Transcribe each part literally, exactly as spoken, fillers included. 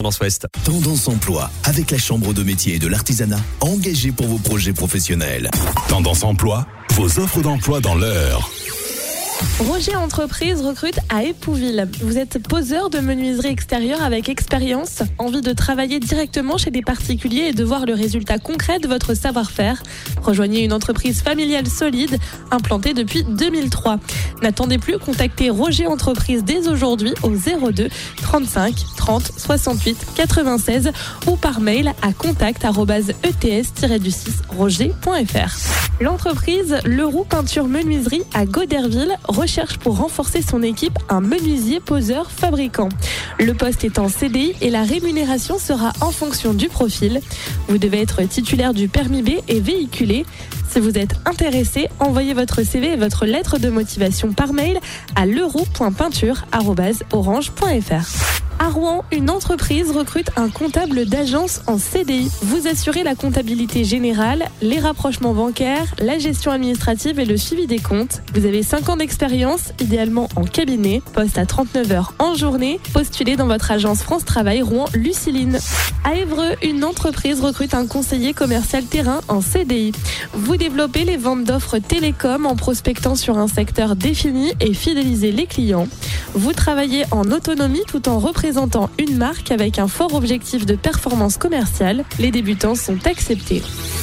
Tendance Ouest. Tendance Emploi, avec la Chambre de métier et de l'artisanat, engagée pour vos projets professionnels. Tendance Emploi, vos offres d'emploi dans l'heure. Roger Entreprise recrute à Épouville. Vous êtes poseur de menuiserie extérieure avec expérience, envie de travailler directement chez des particuliers et de voir le résultat concret de votre savoir-faire. Rejoignez une entreprise familiale solide, implantée depuis deux mille trois. N'attendez plus, contactez Roger Entreprise dès aujourd'hui au zéro deux trente-cinq trente soixante-huit quatre-vingt-seize ou par mail à contact arobase e t s tiret du six roger point f r. L'entreprise Leroux Peinture Menuiserie à Goderville recherche pour renforcer son équipe un menuisier poseur fabricant. Le poste est en C D I et la rémunération sera en fonction du profil. Vous devez être titulaire du permis B et véhiculé. Si vous êtes intéressé, envoyez votre C V et votre lettre de motivation par mail à leroux point peinture arobase orange point f r. À Rouen, une entreprise recrute un comptable d'agence en C D I. Vous assurez la comptabilité générale, les rapprochements bancaires, la gestion administrative et le suivi des comptes. Vous avez cinq ans d'expérience, idéalement en cabinet, poste à trente-neuf heures en journée. Postulez dans votre agence France Travail Rouen-Luciline. À Évreux, une entreprise recrute un conseiller commercial terrain en C D I. Vous développez les ventes d'offres télécom en prospectant sur un secteur défini et fidélisez les clients. Vous travaillez en autonomie tout en représentant une marque avec un fort objectif de performance commerciale. Les débutants sont acceptés.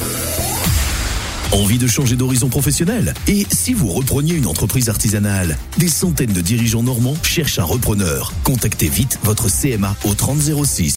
Envie de changer d'horizon professionnel? Et si vous repreniez une entreprise artisanale? Des centaines de dirigeants normands cherchent un repreneur. Contactez vite votre C M A au trente zéro six.